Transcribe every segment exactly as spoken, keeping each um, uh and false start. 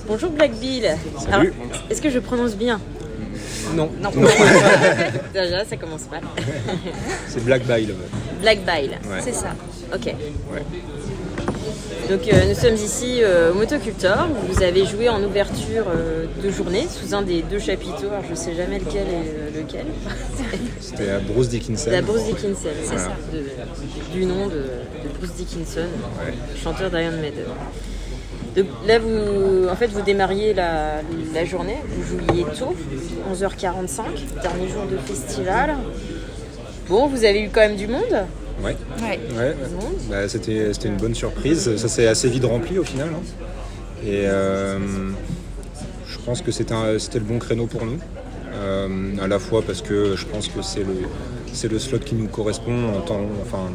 Bonjour Black Bill. Salut. Alors, est-ce que je prononce bien? Non. Non. Déjà, ça commence mal. C'est Black Bile. Black Bile, Ouais. c'est ça. Ok. Ouais. Donc euh, nous sommes ici euh, au Motocultor. Vous avez joué en ouverture euh, de journée sous un des deux chapiteaux. Alors je ne sais jamais lequel est euh, lequel. C'était à Bruce Dickinson. La Bruce Dickinson, c'est Voilà. ça. De- du nom de, de Bruce Dickinson, Ouais. chanteur d'Iron Maiden. Donc là, vous, en fait, vous démarriez la, la journée, vous jouiez tôt, onze heures quarante-cinq, dernier jour de festival. Bon, vous avez eu quand même du monde. Ouais. Ouais. Ouais. Bon. Bah, c'était, c'était une bonne surprise. Ça s'est assez vite rempli au final. hein. Et euh, je pense que c'était, un- c'était le bon créneau pour nous. Euh, à la fois parce que je pense que c'est le, c'est le slot qui nous correspond en tant, enfin,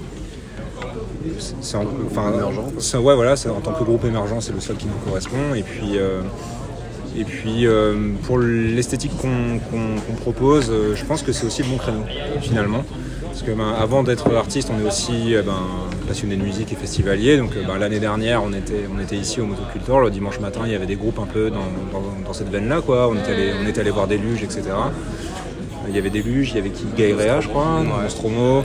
c'est, c'est en, enfin, c'est- ouais, voilà, c'est, en tant que groupe émergent, c'est le slot qui nous correspond. Et puis, euh, et puis euh, pour l'esthétique qu'on, qu'on, qu'on propose, euh, je pense que c'est aussi le bon créneau finalement. Parce que ben, avant d'être artiste, on est aussi euh, ben, passionné de musique et festivalier. Donc euh, ben, l'année dernière, on était, on était ici au Motocultor. Le dimanche matin, il y avait des groupes un peu dans, dans, dans cette veine-là, quoi. On était allé, on était allé voir des luges, et cetera. Il y avait des luges, il y avait qui Gaïrea, je crois, Nostromo.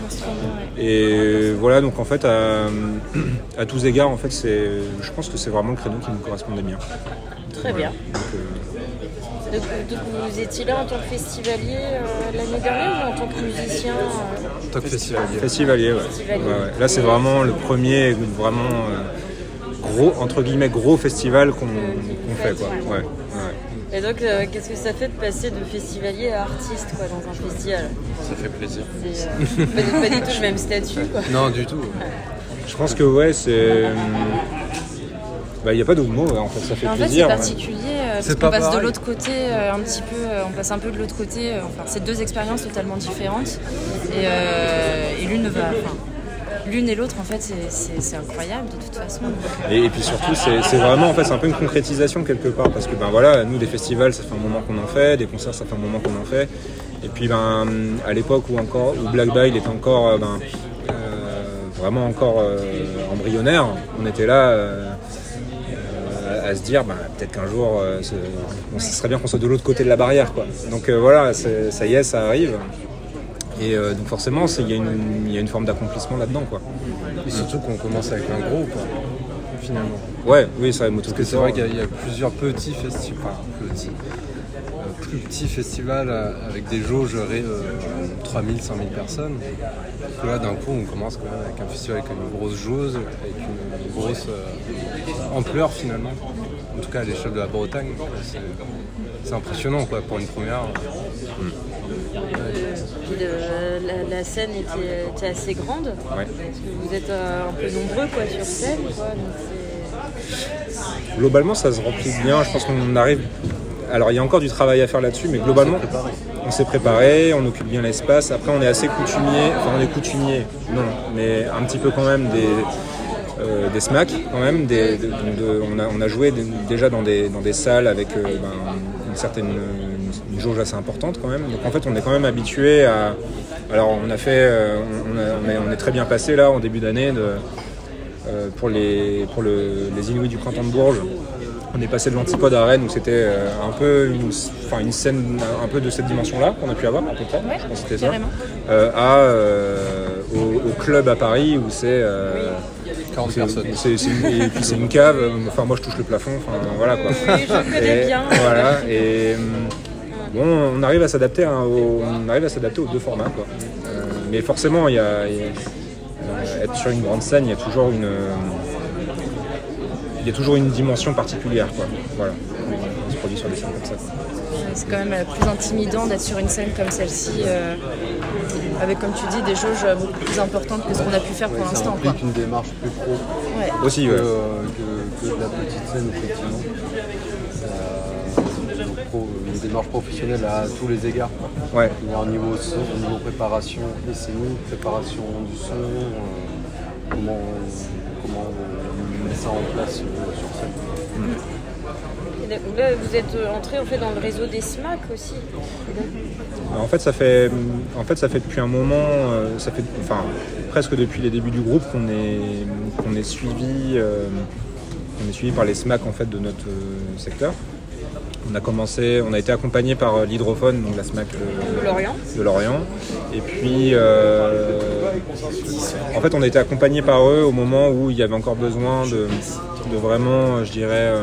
Et voilà, donc en fait, à, à tous égards, en fait, c'est, je pense que c'est vraiment le créneau qui nous correspondait bien. Très bien. Donc, euh, Donc, donc vous étiez là en tant que festivalier euh, l'année dernière ou en tant que musicien euh, En tant que festivalier. Festivalier, ouais. Festivalier. Ouais, ouais. Là, c'est vraiment le premier, vraiment euh, gros, entre guillemets, gros festival qu'on, qu'on fait, quoi. Ouais, ouais. Et donc, euh, qu'est-ce que ça fait de passer de festivalier à artiste quoi, dans un festival? Ça fait plaisir. C'est euh, pas, pas du tout le même statut. Quoi. Non, du tout. Je pense que, ouais, c'est. Bah, il n'y a pas d'autre mot, ouais, en fait, ça fait En fait, c'est plaisir. particulier euh, parce C'est qu'on pas passe de pareil. l'autre côté euh, un petit peu, euh, on passe un peu de l'autre côté. euh, enfin, c'est deux expériences totalement différentes et, euh, et l'une va, enfin, l'une et l'autre en fait, c'est, c'est, c'est incroyable de toute façon. Donc, euh, Et, et puis surtout, c'est, c'est vraiment, en fait, c'est un peu une concrétisation quelque part, parce que, ben voilà, nous, des festivals, ça fait un moment qu'on en fait, des concerts, ça fait un moment qu'on en fait. Et puis, ben, à l'époque où encore, où Black Bile était encore, euh, ben, euh, vraiment encore euh, embryonnaire, on était là. Euh, à se dire bah, peut-être qu'un jour euh, ce, bon, ce serait bien qu'on soit de l'autre côté de la barrière quoi. Donc euh, voilà, c'est, ça y est, ça arrive et euh, donc forcément il y, y a une forme d'accomplissement là-dedans quoi. Et surtout qu'on commence avec un gros, quoi, finalement. Ouais, oui, ça va Parce que c'est vrai qu'il y a, il y a plusieurs petits festivals, enfin, petits, euh, plus petits festivals euh, avec des jauges euh, trois mille, cinq mille personnes. Donc là, d'un coup, on commence quand même avec un festival avec une grosse jauge, avec une grosse euh, ampleur finalement. En tout cas, à l'échelle de la Bretagne, donc, c'est, c'est impressionnant quoi, pour une première. Puis le- la, la scène était, était assez grande. Ouais. Parce que vous êtes euh, un peu nombreux quoi, sur scène. Quoi, donc c'est... Globalement, ça se remplit bien. Je pense qu'on arrive. Alors, il y a encore du travail à faire là-dessus, mais globalement, on s'est préparé, on occupe bien l'espace. Après, on est assez coutumier. Enfin, on est coutumier, non, mais un petit peu quand même des, euh, des smacks, quand même. Des, de, de- on, a, on a joué d- déjà dans des, dans des salles avec euh, ben, une certaine une, une jauge assez importante, quand même. Donc, en fait, on est quand même habitué à. Alors, on a fait. euh, on, a- on est, on est très bien passé là en début d'année de, euh, pour les, pour le, les Inuits du printemps de Bourges. On est passé de l'Antipode à Rennes où c'était euh, un peu une, enfin, une scène un peu de cette dimension-là qu'on a pu avoir à peu près. Ouais, Je pense que c'était ça. carrément. Euh, à, euh, au, au club à Paris où c'est, euh, quarante c'est, personnes. c'est- c'est une, et puis c'est une cave. Enfin moi je touche le plafond. Enfin voilà quoi. Oui, je connais Et, bien. Voilà et hum, bon on arrive à s'adapter hein, au, on arrive à s'adapter aux deux formats quoi. Euh, mais forcément il y a, il y a- euh, être sur une grande scène il y a toujours une il y a toujours une dimension particulière quoi. Voilà. On se produit sur des scènes comme ça. Quoi. c'est quand même euh, plus intimidant d'être sur une scène comme celle-ci, euh, avec comme tu dis des jauges euh, beaucoup plus importantes que ce qu'on a pu faire pour Ça l'instant. Quoi. implique une démarche plus pro Ouais. Aussi que, ouais. euh, que, que de la petite scène, effectivement. Euh, donc, pro- une démarche professionnelle à tous les égards. Quoi. Ouais. Au niveau son, au niveau préparation des scéniques, préparation du son, euh, comment, on, comment on met ça en place euh, sur scène. Et donc là, vous êtes entré en fait dans le réseau des SMAC aussi. En fait, ça fait, en fait, ça fait depuis un moment, euh, ça fait, enfin, presque depuis les débuts du groupe qu'on est, qu'on est suivi, euh, on est suivi par les SMAC en fait, de notre euh, secteur. On a commencé, on a été accompagné par euh, l'Hydrophone, donc la SMAC de, De Lorient. de Lorient. Et puis, euh, en fait, on a été accompagné par eux au moment où il y avait encore besoin de, de vraiment, je dirais, euh,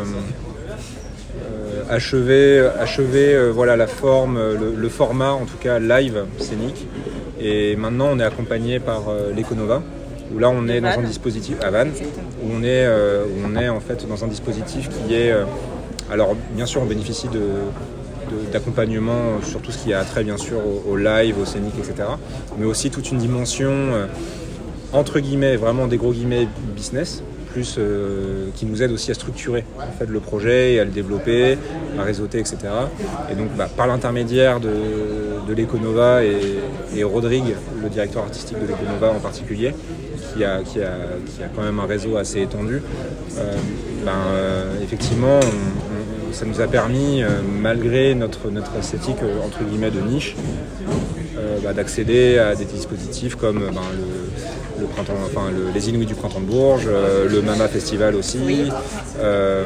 euh, achever, achever euh, voilà, la forme, le, le format, en tout cas live scénique. Et maintenant, on est accompagné par euh, l'Econova, où là, on est dans un dispositif à Vannes, où on est, euh, où on est en fait dans un dispositif qui est, euh, alors bien sûr, on bénéficie de De, d'accompagnement sur tout ce qui a trait bien sûr au, au live, au scénique, et cetera. Mais aussi toute une dimension euh, entre guillemets, vraiment des gros guillemets business, plus euh, qui nous aide aussi à structurer en fait, le projet et à le développer, à réseauter, et cetera. Et donc bah, par l'intermédiaire de, de l'Econova et, et Rodrigue, le directeur artistique de l'Econova en particulier, qui a, qui, a, qui a quand même un réseau assez étendu, euh, ben, euh, effectivement on, on, ça nous a permis, euh, malgré notre, notre esthétique euh, entre guillemets de niche, euh, bah, d'accéder à des dispositifs comme ben, le, le printemps, enfin, le, les Inouïs du Printemps de Bourges, euh, le Mama Festival aussi. Euh,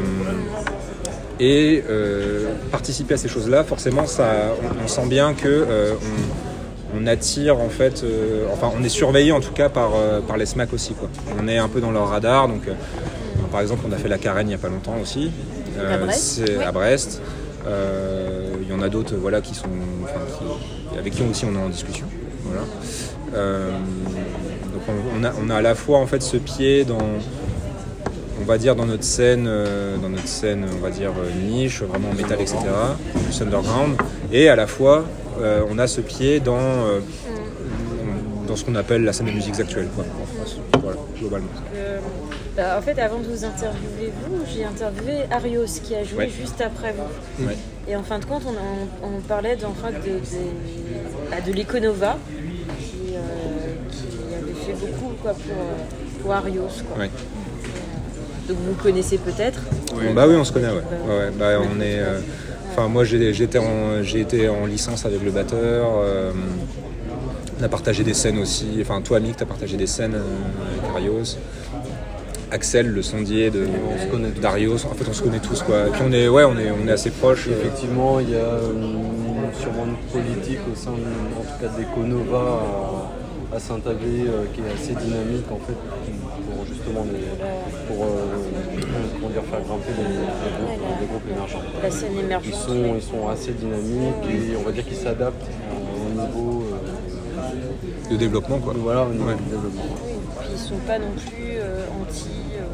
et euh, participer à ces choses-là, forcément, ça, on, on sent bien que euh, on, on attire en fait, euh, enfin, on est surveillé en tout cas par, euh, par les SMAC aussi, quoi. On est un peu dans leur radar, donc. Euh, par exemple, on a fait la Carène il n'y a pas longtemps aussi, euh, à Brest. C'est oui. à Brest. Euh, il y en a d'autres, voilà, qui sont, enfin, qui, avec qui aussi on est en discussion. Voilà. Euh, donc on, on, a, on a à la fois en fait ce pied dans, on va dire dans notre scène, euh, dans notre scène, on va dire niche, vraiment métal, et cetera, plus underground, et à la fois euh, on a ce pied dans euh, dans ce qu'on appelle la scène de musiques actuelles, quoi, en France, voilà, globalement. Euh... Bah, en fait, avant de vous interviewer, vous, j'ai interviewé Arios qui a joué ouais. juste après vous. Ouais. Et en fin de compte, on, a, on, on parlait de, enfin, de, de, de l'Econova qui, euh, qui avait fait beaucoup quoi, pour, pour Arios. Quoi. Ouais. Donc vous connaissez peut-être oui. Bah oui, on se connaît, ouais. Bah, ouais, bah, on est, euh, enfin, moi, j'ai, j'étais en, j'ai été en licence avec le batteur. Euh, on a partagé des scènes aussi. Enfin, toi, Mick, tu as partagé des scènes euh, avec Arios. Axel, le sondier de on se connaît d'Arios, en fait on se connaît tous quoi. Et puis on est, ouais, on est, on est assez proches. Effectivement, il y a euh, sûrement une politique au sein, de, en tout cas d'Econova à, à Saint-Avé euh, qui est assez dynamique en fait pour justement les, pour euh, comment dire, faire grimper les, les, groupes, les groupes émergents. La scène émergente. Ils sont, ils sont assez dynamiques et on va dire qu'ils s'adaptent au niveau euh, de développement quoi. Voilà, au niveau ouais. du développement. Oui, puis ils sont pas non plus euh, anti.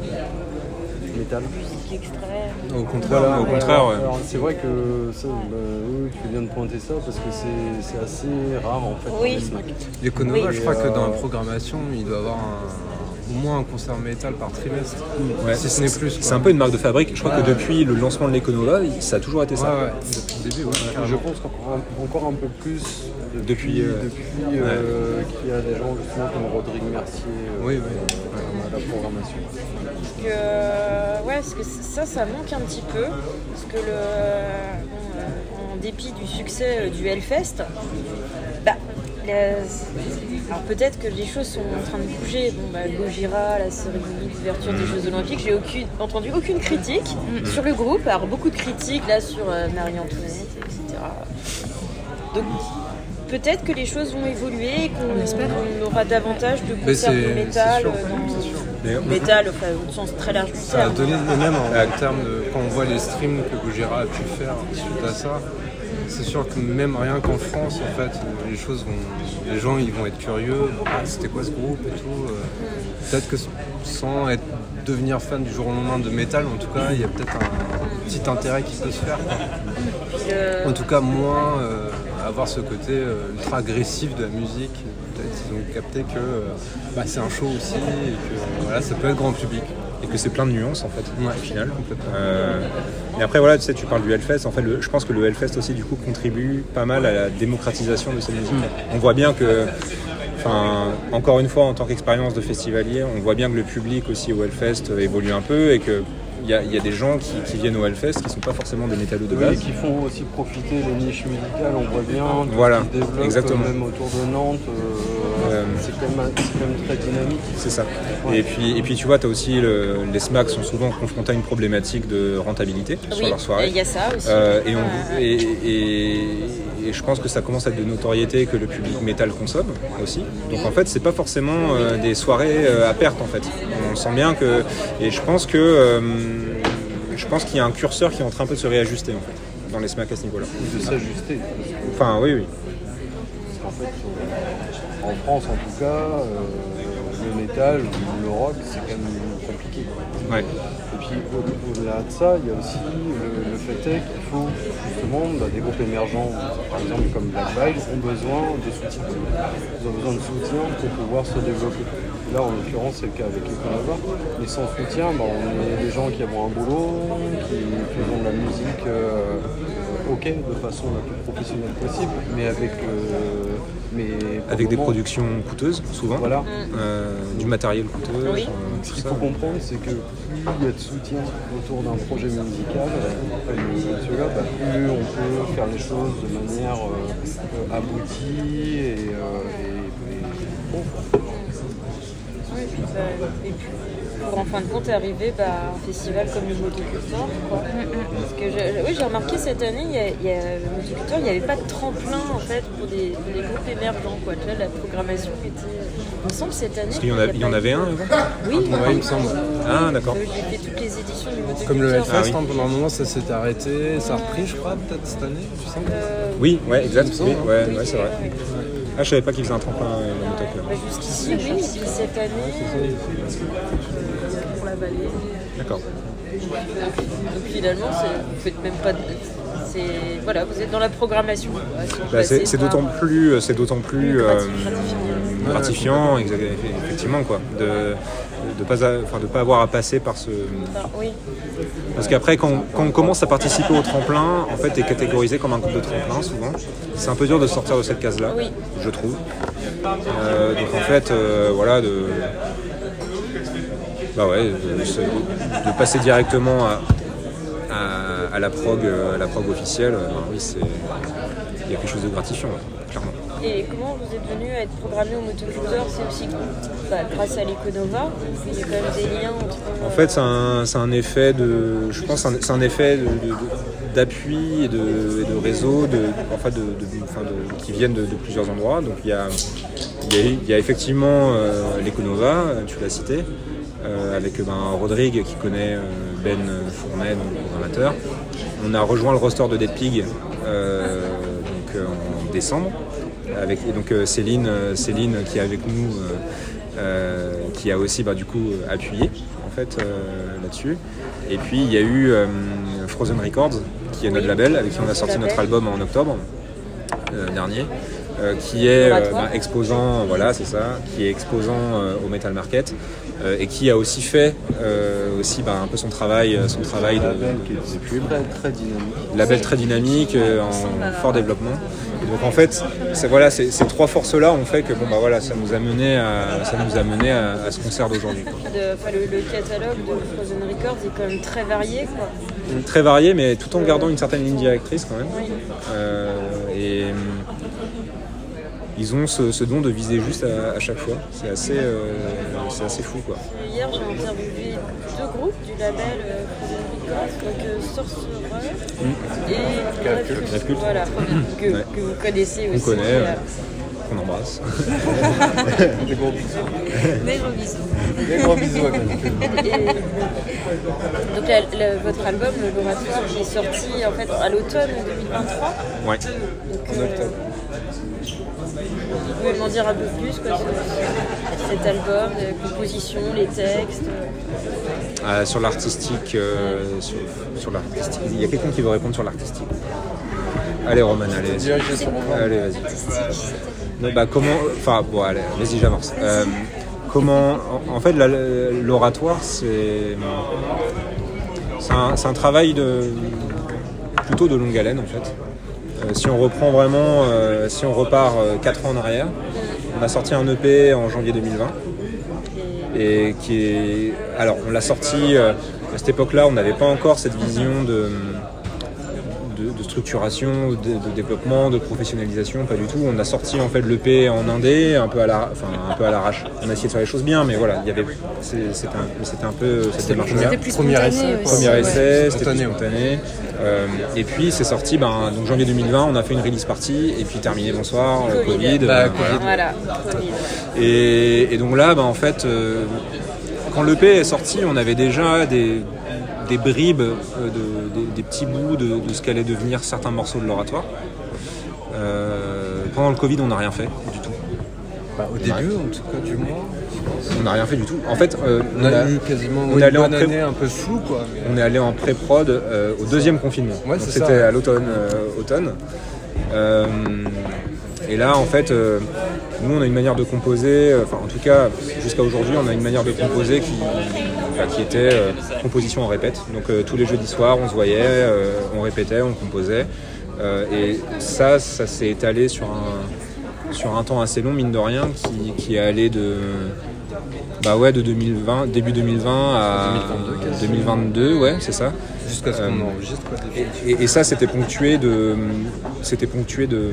Métal. Musique extrême. Au contraire, voilà, au ouais, contraire ouais. Alors, c'est vrai que ça, bah, oui, tu fais bien de pointer ça parce que c'est, c'est assez rare en fait. Oui. Les Conova, oui. je crois euh... que dans la programmation, il doit y avoir un, au moins un concert métal par trimestre. Ouais. Si ce n'est plus. Quoi. C'est un peu une marque de fabrique. Je crois ouais. que depuis le lancement de l'Econova, ça a toujours été ça. Ouais, ouais. Depuis le début, ouais. Je pense qu'encore encore un peu plus depuis, depuis, euh, depuis euh, ouais. qu'il y a des gens justement comme Rodrigue Mercier euh, oui, oui. Euh, à la programmation. Que, ouais, parce que ça, ça manque un petit peu. Parce que le, bon, en dépit du succès du Hellfest, bah, les, alors peut-être que les choses sont en train de bouger. Bon, bah, Gojira, la cérémonie d'ouverture des Jeux Olympiques, j'ai aucune, entendu aucune critique mm-hmm. sur le groupe. Alors beaucoup de critiques là sur euh, Marie-Antoinette, et cetera. Donc peut-être que les choses vont évoluer et qu'on on aura davantage de concerts de métal. Sûr, dans... Métal, enfin, au sens très large du terme. Ça a donné même en termes de. Quand on voit les streams que Gojira a pu faire suite à ça, c'est sûr que même rien qu'en France, en fait, les choses vont. Les gens, ils vont être curieux. Ah, c'était quoi ce groupe et tout. Peut-être que sans être, devenir fan du jour au lendemain de métal, en tout cas, il y a peut-être un petit intérêt qui peut se faire. En tout cas, moins. Euh, avoir ce côté euh, ultra agressif de la musique. Peut-être ils ont capté que euh, bah, c'est un show aussi et que voilà, ça peut être grand public. Et que c'est plein de nuances en fait, ouais, au final. Euh, et après voilà, tu sais, tu parles du Hellfest. En fait, le, je pense que le Hellfest aussi du coup contribue pas mal à la démocratisation de cette musique. Mmh. On voit bien que, enfin, encore une fois, en tant qu'expérience de festivalier, on voit bien que le public aussi au Hellfest évolue un peu et que il y, a, il y a des gens qui, qui viennent au Hellfest qui ne sont pas forcément des métallos de base. Oui, qui font aussi profiter les niches musicales, on voit bien, voilà, qui se développent exactement. Même autour de Nantes. Euh, Euh, C'est quand, même- c'est quand même très dynamique. c'est ça. Ouais. Et puis, et puis tu vois, tu as aussi le- les SMAC sont souvent confrontés à une problématique de rentabilité sur Oui, leur soirée. il y a ça aussi. Euh, et, on- Ouais. et, et- et je pense que ça commence à être de notoriété que le public métal consomme aussi. Donc en fait, c'est pas forcément euh, des soirées euh, à perte en fait. On sent bien que, et je pense que euh, je pense qu'il y a un curseur qui est en train un peu de se réajuster en fait dans les SMAC à ce niveau-là. Ou de s'ajuster. Enfin, oui, oui. Parce qu'en fait, euh, en France en tout cas, euh, le métal ou le rock, c'est quand même compliqué. Ouais. Et puis au- au-delà de ça, il y a aussi le, le fait est qu'il faut justement bah, des groupes émergents, par exemple comme Black Veil, ont besoin de soutien. Ils ont besoin de soutien pour pouvoir se développer. Là, en l'occurrence, c'est le cas avec Econova. Mais sans soutien, bah, on est des gens qui avons un boulot, qui faisons de la musique euh, ok, de façon la plus professionnelle possible, mais avec, euh, mais pour Avec le des moment, productions coûteuses souvent, Voilà. euh, du matériel coûteux. Oui. euh, Ce tout qu'il ça. faut comprendre, c'est que plus il y a de soutien autour d'un projet musical, euh, comme celui-là, bah, plus on peut faire les choses de manière euh, euh, aboutie et, euh, et- et bon. Oui, puis, bah, et puis, pour en fin de compte arriver bah, à un festival comme le Motocultor, quoi. Parce que je- je- oui, j'ai remarqué cette année, il y a, il y a, le Motocultor, il n'y avait pas de tremplin en fait pour des, pour des groupes émergents, quoi. Tu vois, la programmation était. Il me semble cette année. Parce qu'il y en, a- a il y en pas avait eu- un avant. Oui, Ouais, il me semble. Ah, d'accord. Euh, J'ai fait toutes les éditions du Motocultor. Comme le Hellfest, Ah oui. hein, pendant un moment, ça s'était arrêté. Ça a repris, je crois, peut-être cette année, tu sens Euh, Oui, ouais, exact. Il me Oui, semble, ouais, oui, ouais, c'est vrai. ouais. Ah, je savais pas qu'ils faisaient un tremplin euh, le Motocultor. Bah, jusqu'ici, oui, et puis cette année, pour la vallée. D'accord. Donc finalement, c'est- vous faites même pas de. C'est, voilà, vous êtes dans la programmation. quoi. Si vous Bah, passez c'est c'est par- d'autant plus, c'est d'autant plus euh, Gratifiant. gratifiant, exa- effectivement, quoi, de de pas, a- enfin, de pas avoir à passer par ce. Enfin, oui, Parce qu'après, quand, quand on commence à participer au tremplin, en fait, t'es catégorisé comme un groupe de tremplin souvent. C'est un peu dur de sortir de cette case-là, Oui. je trouve. Euh, donc en fait, euh, voilà, de. Bah ouais, de, se- de passer directement à, à, à la prog, euh, à la prog officielle, euh, oui, c'est, il y a quelque chose de gratifiant, ouais, clairement. et comment vous êtes venu à être programmé au Motocultor? C'est aussi bah, grâce à l'Econova. Il y a quand même des liens entre. En fait, c'est un, c'est un effet de, je pense, c'est un effet de, de- de- d'appui et de, et de réseau, de, enfin de, de- enfin de- qui viennent de, de plusieurs endroits. Donc il y a, il y a, il y a effectivement euh, l'Econova, tu l'as cité, euh, avec ben, Rodrigue qui connaît euh, Ben Fournet, donc le programmateur. On a rejoint le roster de Dead Pig euh, donc, euh, en décembre, avec et donc euh, Céline, euh, Céline qui est avec nous. euh, Euh, qui a aussi bah, du coup appuyé en fait euh, là-dessus. Et puis il y a eu euh, Frozen Records qui est notre Oui. label avec qui on a sorti notre album en octobre euh, dernier, euh, qui est euh, bah, exposant, voilà c'est ça, qui est exposant euh, au Metal Market euh, et qui a aussi fait euh, aussi bah, un peu son travail, son travail de, label qui de, de pub. est très, très dynamique. Label très dynamique, euh, en fort développement. Et donc en fait, c'est, voilà, c'est, ces trois forces-là ont fait que bon, bah, voilà, ça nous a mené à, ça nous a mené à, à ce concert d'aujourd'hui. quoi. De- enfin, le, le catalogue de Frozen Records est quand même très varié, quoi. Très varié, mais tout en gardant une certaine ligne directrice quand même. Oui. Euh, et hum, ils ont ce, ce don de viser juste à, à chaque fois. C'est assez, euh, c'est assez fou quoi. Hier, j'ai interviewé deux groupes du label euh, Frozen Records, donc euh, Sorcerer et Grave Grave Culte. Voilà, que, Ouais. que vous connaissez On aussi. connaît, euh, ouais. Qu'on embrasse. Des gros bisous. Des gros bisous. Des gros bisous à quelqu'un. Et donc la- la- votre album, le Laboratoire, qui est sorti en fait à l'automne deux mille vingt-trois. Ouais. Donc, euh, vous pouvez m'en dire un peu plus quoi, sur cet album, la composition, les textes. Euh, sur l'artistique, euh, sur, sur l'artistique. Il y a quelqu'un qui veut répondre sur l'artistique. Allez Roman, allez. Vas-y. Dirigé sur Roman. Allez, vas-y. Non, bah, comment, enfin bon, allez, vas-y, j'avance. Euh, comment, en, en fait, la- l'oratoire, c'est, c'est un, c'est un travail de, plutôt de longue haleine en fait. Euh, si on reprend vraiment, euh, si on repart quatre ans en arrière, on a sorti un E P en janvier deux mille vingt. Et qui est, alors on l'a sorti euh, à cette époque-là, on n'avait pas encore cette vision de, de, de structuration, de, de développement, de professionnalisation, pas du tout. On a sorti en fait l'E P en indé, un peu à la, enfin un peu à l'arrache. On a essayé de faire les choses bien, mais voilà, il y avait, c'est, c'était, un, c'était un peu cette démarche-là. C'était plus spontané Premier essai, aussi. Premier essai, ouais. c'était Spontané, plus spontané. Euh, et puis c'est sorti, ben, donc janvier deux mille vingt, on a fait une release party, et puis terminé, bonsoir, euh, Covid. Bah, euh, Covid. Voilà, Covid. Et, et donc là, ben, en fait, euh, quand l'E P est sorti, on avait déjà des, des bribes, euh, de, des, des petits bouts de, de ce qu'allaient devenir certains morceaux de l'oratoire. Euh, pendant le Covid, on n'a rien fait du tout. Bah, au début, en tout cas, du mois, On n'a rien fait du tout. En fait, euh, on a eu quasiment on une est allé en bonne pré- année un peu floue, quoi. Mais... on est allé en pré-prod euh, au deuxième confinement. Ouais, Donc c'est c'était ça, ouais. à l'automne. euh, automne. Euh, et là, en fait, euh, nous, on a une manière de composer, euh, enfin, en tout cas, jusqu'à aujourd'hui, on a une manière de composer qui, enfin, qui était euh, composition en répète. Donc, euh, tous les jeudis soirs, on se voyait, euh, on répétait, on composait. Euh, et ça, ça s'est étalé sur un, sur un temps assez long, mine de rien, qui, qui est allé de, bah ouais, de deux mille vingt, début deux mille vingt à deux mille vingt-deux, quasiment. deux mille vingt-deux, ouais, c'est ça. Jusqu'à ce qu'on Euh, enregistre, quoi. Et, et- et ça, c'était ponctué de, c'était ponctué de,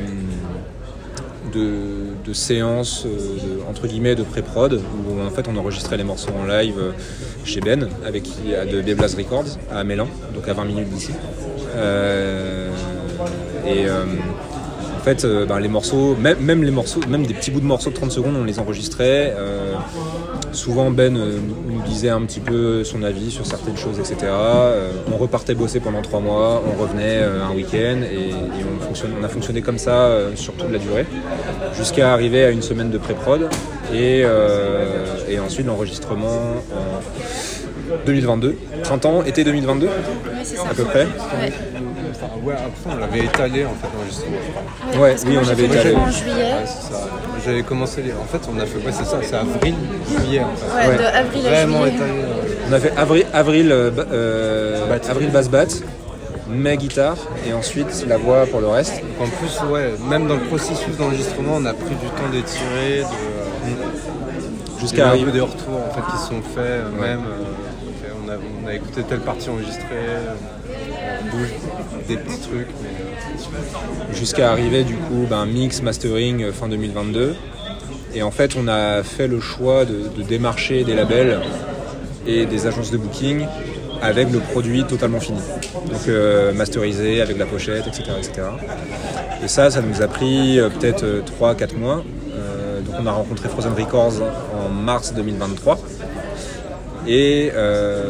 de, de séances, euh, de- entre guillemets, de pré-prod, où en fait on enregistrait les morceaux en live euh, chez Ben, avec qui, de Beblas Records, à Mélan, donc à vingt minutes d'ici. Euh, et euh, en fait, euh, ben, les morceaux, même, même les morceaux, même des petits bouts de morceaux de trente secondes, on les enregistrait. Euh, souvent Ben euh, nous disait un petit peu son avis sur certaines choses, et cetera. Euh, on repartait bosser pendant trois mois, on revenait euh, un week-end et, et on, fonctionne, on a fonctionné comme ça euh, sur toute la durée, jusqu'à arriver à une semaine de pré-prod et, euh, et ensuite l'enregistrement en deux mille vingt-deux, printemps, été deux mille vingt-deux Ouais, c'est ça. à peu près. Ouais. Enfin, ouais, après, on l'avait étalé, en fait, l'enregistrement, je crois. Ouais, parce que oui, moi, on j'ai avait fait étalé. en juillet. Ouais, c'est ça. J'avais commencé les... En fait, on a fait... Ouais, c'est ça, c'est avril, juillet, en fait. Ouais, Ouais. de avril à Vraiment juillet. étalé. euh, On a fait avril, avril, euh, ba- euh, Batterie. avril basse batte, mai guitare et ensuite la voix pour le reste. En plus, ouais, même dans le processus d'enregistrement, on a pris du temps d'étirer, de... euh, il y Jusqu'à a un arriver. peu des retours, en fait, qui se sont faits, euh, Ouais. même... euh, ok, on, a, on a écouté telle partie enregistrée, euh, on bouge des petits trucs, mais... euh, Jusqu'à arriver du coup ben, mix, mastering euh, fin deux mille vingt-deux. Et en fait on a fait le choix de, de démarcher des labels et des agences de booking avec le produit totalement fini. Donc euh, masterisé avec la pochette, et cetera, et cetera. Et ça, ça nous a pris euh, peut-être euh, trois à quatre mois. Euh, donc on a rencontré Frozen Records en mars deux mille vingt-trois. Et euh,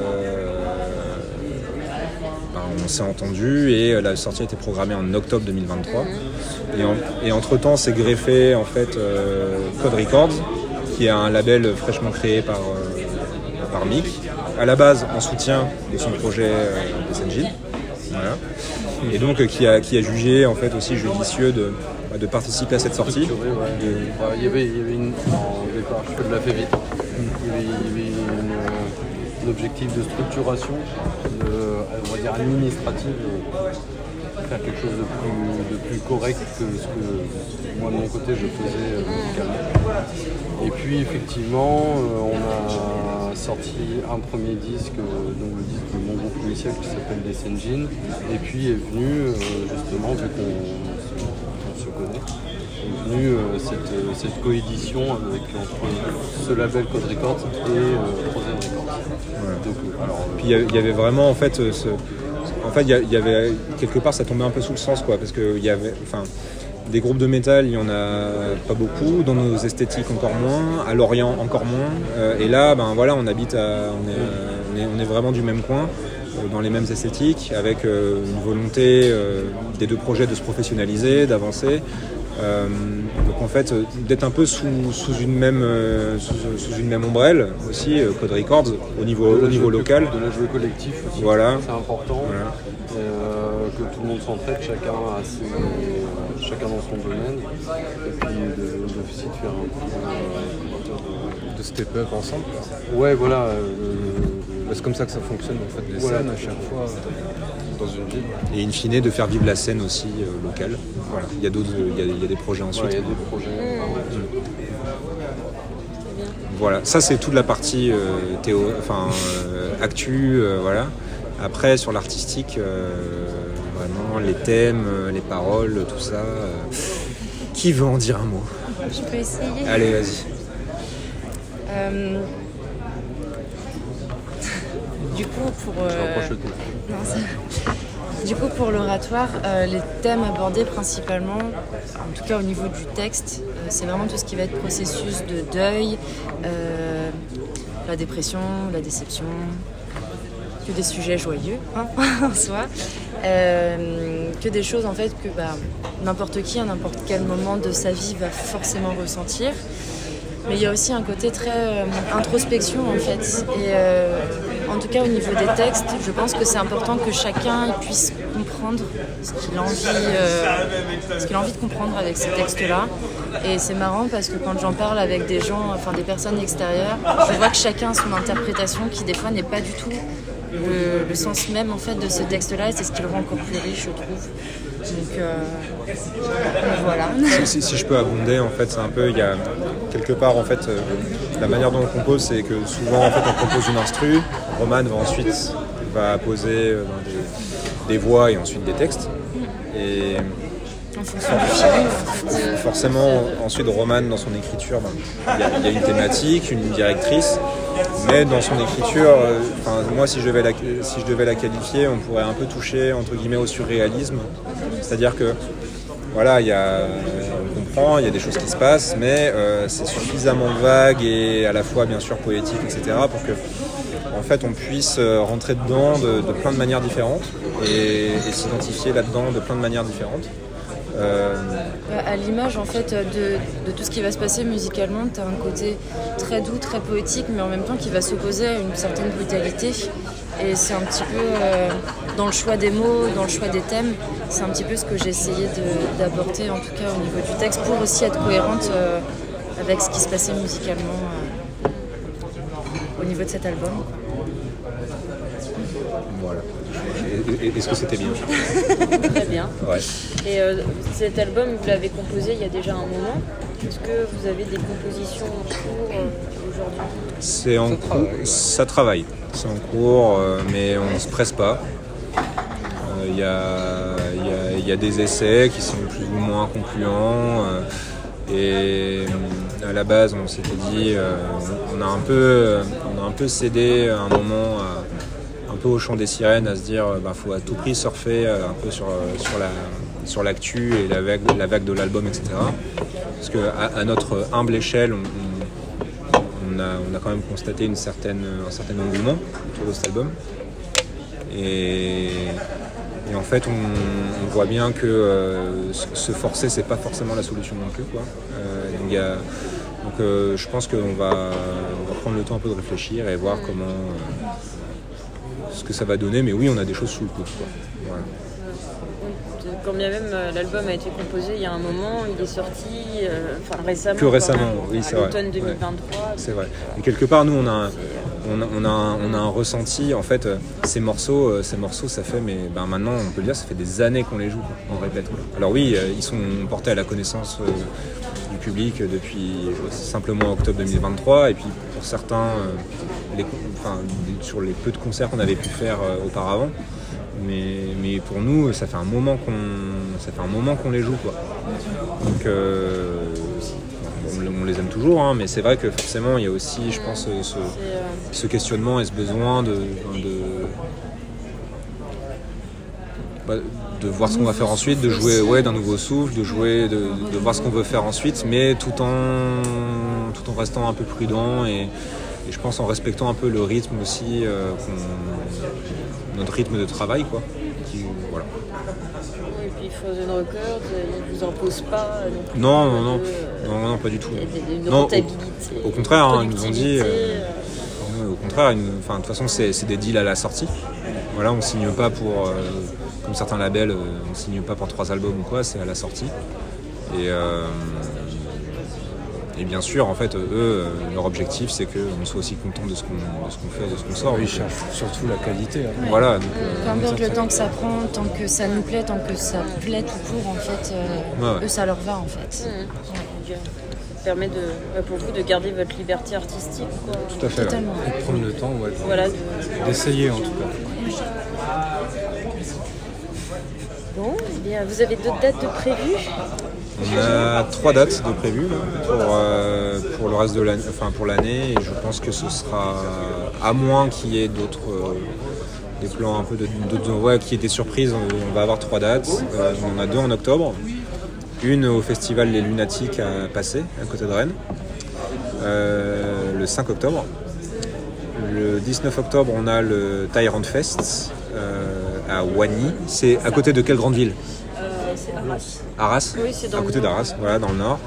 ben, on s'est entendu et la sortie a été programmée en octobre deux mille vingt-trois. Et, en, et entre-temps, s'est greffé en fait euh, Code Records, qui est un label fraîchement créé par, euh, par Mick, à la base en soutien de son projet euh, S N J. Voilà. Et donc euh, qui, a, qui a jugé en fait aussi judicieux de, de participer à cette sortie. Structuré, ouais. De- Bah, il y avait, il y avait une, en départ, je fais de la fait vite. Il y avait, il y avait une, euh, un objectif de structuration, de, on va dire administrative, euh, faire quelque chose de plus, de plus correct que ce que moi de mon côté je faisais euh, musicalement. Et puis effectivement, euh, on a sorti un premier disque, euh, donc le disque de mon groupe initial qui s'appelle Death Engine, et puis est venu euh, justement, vu qu'on on se connaît, est venue euh, cette, euh, cette coédition avec entre ce label Code Records et euh, Frozen Records. Voilà. Donc, euh, alors, euh, Puis il y a- il y avait vraiment en fait euh, ce, en fait il y a- il y avait quelque part ça tombait un peu sous le sens quoi, parce que il y avait enfin des groupes de métal il y en a pas beaucoup, dans nos esthétiques encore moins, à Lorient encore moins. Euh, et là ben voilà on habite à on est, euh, on est, on est vraiment du même coin, euh, dans les mêmes esthétiques, avec euh, une volonté euh, des deux projets de se professionnaliser, d'avancer. Euh, donc en fait euh, d'être un peu sous, sous une même euh, sous, sous une même ombrelle aussi, euh, Code Records au niveau, de la au niveau jouer- local. de la jouer collectif aussi, Voilà. c'est important. Voilà. Euh, que tout le monde s'entraide, chacun a ses, chacun dans son domaine, et puis de, de, aussi de faire un peu euh, de step up ensemble. de- ouais voilà euh, Bah, c'est comme ça que ça fonctionne, en fait, les Voilà. scènes à chaque fois euh, dans une ville. Et in fine de faire vivre la scène aussi euh, locale. Voilà. Il y a d'autres, il y a, il y a des projets ouais, ensuite. il y a des projets. Voilà, ça c'est toute la partie euh, théo, enfin euh, actu, euh, voilà. Après, sur l'artistique, euh, vraiment, les thèmes, les paroles, tout ça, euh, qui veut en dire un mot? Je peux essayer. Allez, vas-y. Euh... Du coup, pour... Euh... Non, ça... Du coup, pour l'oratoire, euh, les thèmes abordés principalement, en tout cas au niveau du texte, euh, c'est vraiment tout ce qui va être processus de deuil, euh, la dépression, la déception, que des sujets joyeux hein, en soi, euh, que des choses en fait que bah, n'importe qui à n'importe quel moment de sa vie va forcément ressentir. Mais il y a aussi un côté très euh, introspection en fait. Et euh, en tout cas au niveau des textes, je pense que c'est important que chacun puisse comprendre ce qu'il a envie, euh, ce qu'il a envie de comprendre avec ces textes-là. Et c'est marrant parce que quand j'en parle avec des gens, enfin des personnes extérieures, je vois que chacun a son interprétation qui des fois n'est pas du tout le, le sens même en fait de ce texte-là. Et c'est ce qui le rend encore plus riche, je trouve. Donc, euh, donc voilà. Si, si, si je peux abonder, en fait, c'est un peu, il y a quelque part, en fait, euh, la manière dont on compose, c'est que souvent, en fait, on compose une instru. Roman va ensuite va poser euh, des, des voix et ensuite des textes. Et en fonction du film, en fait. Forcément, ensuite, Roman, dans son écriture, ben, il y a, il y a une thématique, une directrice. Mais dans son écriture, euh, moi si je, devais la, si je devais la qualifier, on pourrait un peu toucher entre guillemets au surréalisme. C'est-à-dire que voilà, y a, on comprend, il y a des choses qui se passent, mais euh, c'est suffisamment vague et à la fois bien sûr poétique, et cetera pour que en fait on puisse rentrer dedans de, de plein de manières différentes et, et s'identifier là-dedans de plein de manières différentes. Euh... À l'image en fait de, de tout ce qui va se passer musicalement, tu as un côté très doux, très poétique, mais en même temps qui va s'opposer à une certaine brutalité. Et c'est un petit peu euh, dans le choix des mots, dans le choix des thèmes, c'est un petit peu ce que j'ai essayé de, d'apporter en tout cas au niveau du texte pour aussi être cohérente euh, avec ce qui se passait musicalement euh, au niveau de cet album. Voilà. Est-ce que c'était bien? Très bien. Ouais. Et euh, cet album, vous l'avez composé il y a déjà un moment. Est-ce que vous avez des compositions en cours euh, aujourd'hui? C'est en cours, ça travaille. C'est en cours, euh, mais on ne se presse pas. Il euh, y, y, y, y a des essais qui sont plus ou moins concluants. Euh, et à la base, on s'était dit, euh, on, a un peu, on a un peu cédé à un moment à, un peu au chant des sirènes, à se dire bah faut à tout prix surfer un peu sur, sur, la, sur l'actu et la vague, la vague de l'album, et cetera. Parce qu'à à notre humble échelle, on, on, on, a, on a quand même constaté une certaine, un certain engouement autour de cet album. Et, et en fait, on, on voit bien que euh, se forcer, c'est pas forcément la solution non plus, quoi. Euh, donc, y a, donc euh, je pense qu'on va, on va prendre le temps un peu de réfléchir et voir comment... Euh, ce que ça va donner, mais oui, on a des choses sous le coude. Voilà. Quand bien même euh, l'album a été composé il y a un moment, il est sorti euh, enfin, récemment. Plus récemment, même, oui, c'est à vrai. l'automne deux mille vingt-trois. Ouais. C'est vrai. Et quelque part, nous, on a, un, on a, on a, un, on a un ressenti. En fait, euh, ces morceaux, euh, ces morceaux, ça fait, mais ben, maintenant, on peut le dire, ça fait des années qu'on les joue, quoi, on répète. Quoi. Alors oui, euh, ils sont portés à la connaissance euh, du public depuis euh, simplement octobre deux mille vingt-trois, et puis pour certains, euh, les, enfin, sur les peu de concerts qu'on avait pu faire euh, auparavant. Mais, mais pour nous, ça fait un moment qu'on, ça fait un moment qu'on les joue, quoi. Donc, euh, on, on les aime toujours, hein, mais c'est vrai que forcément, il y a aussi, je pense, ce, ce questionnement et ce besoin de, de, bah, de voir ce qu'on va faire ensuite, de jouer, ouais, d'un nouveau souffle, de jouer, de, de voir ce qu'on veut faire ensuite, mais tout en, tout en restant un peu prudent et, et je pense en respectant un peu le rythme aussi, euh, qu'on, notre rythme de travail, quoi. Qui, voilà. Et puis Frozen Records, ils ne vous imposent pas non, non, non, non, non, pas du tout. Une non, rentabilité. Au, au contraire, hein, ils nous ont dit. Euh, euh, au contraire, une, enfin, de toute façon, c'est, c'est des deals à la sortie. Voilà, on signe pas pour, euh, comme certains labels, euh, on signe pas pour trois albums ou quoi, c'est à la sortie. Et euh, Et bien sûr, en fait, eux, leur objectif, c'est qu'on soit aussi content de ce qu'on, de ce qu'on fait, de ce qu'on sort. Oui, ils cherchent surtout la qualité. Hein. Ouais. Voilà. Donc, peu importe le temps que ça prend, tant que ça nous plaît, tant que ça plaît tout court, en fait, euh, ouais, ouais. eux, ça leur va, en fait. Mmh. Ouais. Ça permet de, pour vous de garder votre liberté artistique, quoi. Tout à fait. Totalement. Ouais. Et de prendre le temps, ouais, voilà, de... d'essayer, en tout cas. Bien, vous avez d'autres dates de prévues? On a trois dates de prévues là, pour, euh, pour le reste de l'année, enfin pour l'année, et je pense que ce sera, à moins qu'il y ait d'autres, euh, des plans un peu de, d'autres, ouais, qu'il y ait des surprises, on, on va avoir trois dates. Euh, on en a deux en octobre, une au festival Les Lunatiques à Passé, à côté de Rennes, euh, le cinq octobre. Le dix-neuf octobre, on a le Tyrant Fest euh, à Wany. C'est à côté de quelle grande ville? euh, C'est Arras. Arras, Oui, c'est dans à le côté nord. d'Arras, voilà, dans le nord.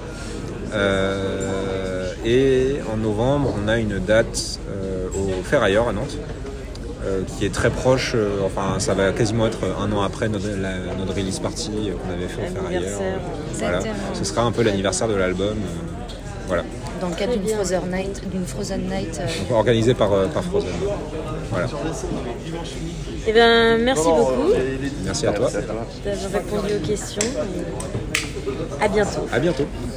Euh, et en novembre, on a une date euh, au Ferrailleur à Nantes, euh, qui est très proche. Euh, enfin, ça va quasiment être un an après notre, la, notre release party qu'on avait fait au Ferrailleur. Anniversaire. Voilà. Exactement. Ce sera un peu l'anniversaire de l'album. euh, voilà, Dans le cadre Très d'une bien. Frozen Night, d'une Frozen Night. euh, organisé par, euh, par Frozen. Voilà. Eh bien, merci beaucoup Merci à toi. d'avoir répondu aux questions. Et à bientôt. À bientôt.